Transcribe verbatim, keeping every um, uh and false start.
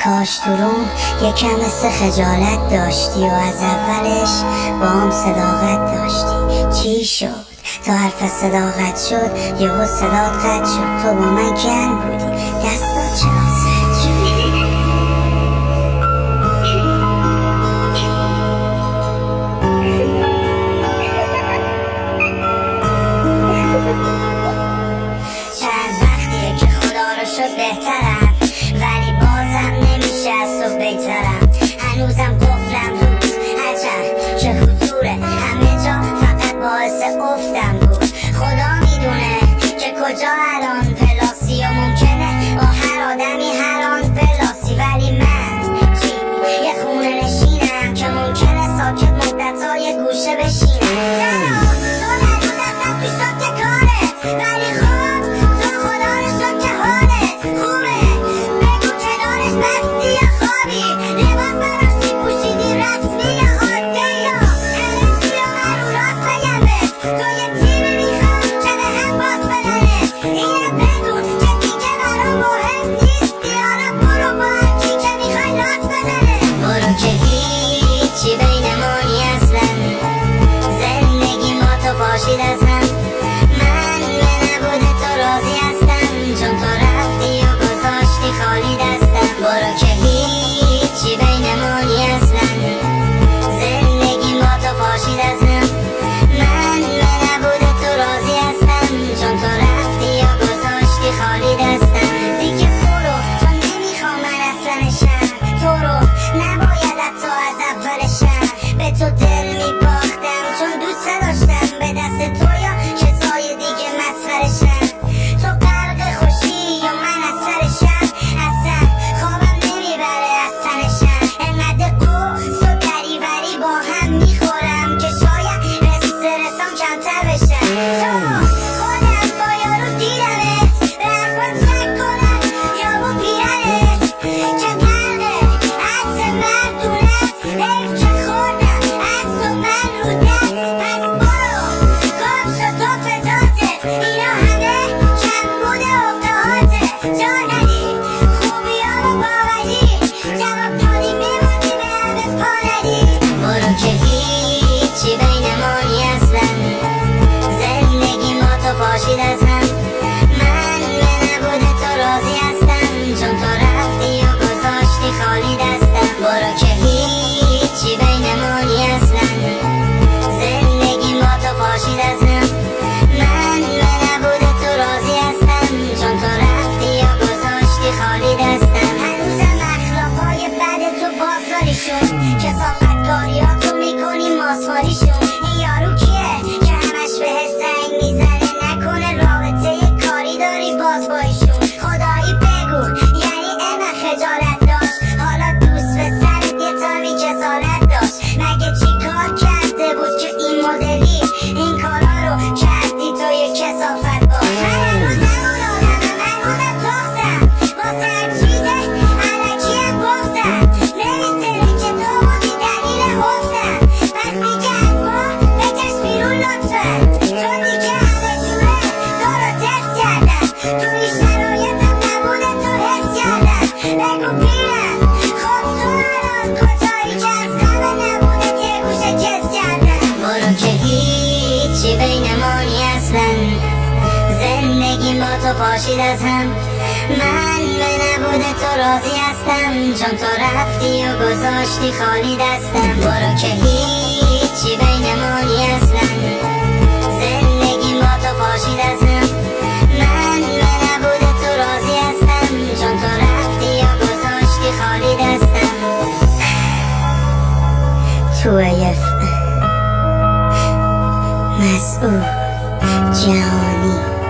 کاش تو روم یکم مثل خجالت داشتی و از اولش با هم صداقت داشتی. چی شد؟ تا حرف صداقت شد یهو صدات قطع شد. تو با من گرم بودی، دستات چرا سرد شد؟ چند وقتیه که خدا رو شد بهترم، ولی بازم نمیشه از تو بگذرم. هنوزم قفلم روز هرچند که حضور همه جا فقط باعث افتم بود. خدا میدونه که کجا الان پلاسی و ممکنه با هر آدمی هر آن پلاسی، ولی من چی؟ یه خونه نشینم که ممکنه ساکت مدت‌های گوشه بشینم. تو نگو دستم تو شد کارت، ولی خب تو خدا رو شد که حالت خوبه. بگو کنارش بستی یا خوابی، لباس براشی پوشیدی رسمی یا عادی یا همه چی رو من رو راست بگم بهت. تو یه تیمی میخوام که به هم باز بدنت، اینم بدون که دیگه برام مهم نیستی. حالا برو با هرکی که میخوای لاس بدنت. برو که هیچی بین ما نی اصلا، زندگی ما تو پاشید از هم. من به نبود تو راضی هستم، چون تو رفتی و گذاشتی خالی دستم. برو که هیچی بین ما نی اصلا، زندگی ما تو پاشید از هم. من به نبود تو راضی هستم، چون تو رفتی و گذاشتی خالی دستم. دیگه برو چون نمیخوام من اصلا نشم، تو رو نباید حتی از اولشم به تو دل میباختم، چون دوست داشتم به دست تو یا کسای دیگه مسخرشم. تو غرق خوشی و من از سرشم، اصلا خوابم نمیبره از تنشم. انقدر قرص و دریوری با هم میخورم که شاید استرسام کمتر بشم. تو خودم با یارو دیدمت، به حرفات شک کنم یا با پیرنت که غرقه عطر مردونت. حیف که خوردم از تو من رو دست، پس برو گم شد تو فداتت. اینا همه کم بوده افتهاته، جا ندی خوبیامو باوری، جواب دادی میموندی به همه پا ندی. برو که هیچی بین ما نی اصلا، زندگی ما تو پاشید از هم. من به نبود تو راضی هستم، چون تو رفتی و گذاشتی خالی دستم. برو که هیچی بین ما نی اصلا، زندگی ما تو پاشید از هم. من به نبود تو راضی هستم، چون تو رفتی و گذاشتی خالی دستم. هنوزم اخلاقای بد تو بازاری شد، کثافتکاریاتو میکنی ماسواریشون. این یارو کیه که همش بهت زنگ میزنه؟ نکنه رابطه کاری داری باز با ایشون؟ خدایی بگو یعنی اینقدر خجالت داشت؟ حالا دوست به سرت یه تامی کسالت داشت؟ مگه چی کار کرده بود که این مدلی این کارا رو کردی تو یه کثافت باش؟ من هنوز همون آدمم، هنوزم تختم، واسه هر چیزه علکی هم گفتم. نمیتره که تو بودی دلیل گفتم، پس دیگه از ما بکش بیرون لطفا، چون دیگه همه جوره تو رو تست کردم. تو این شرایطم نبوده تو حس کردم. بگو پیرم خب تو الان کجایی که از غم نبودت یه گوشه کس کردم. برو که هیچی بین ما نی اصلا، زندگی ما تو پاشید از هم. من به نبود تو راضی هستم، چون تو رفتی و گذاشتی خالی دستم. برو که هیچی بین ما نی اصلا، زندگی ما تو پاشید از هم. من به نبود تو راضی هستم، چون تو رفتی و گذاشتی خالی دستم. توی مسئول جهانی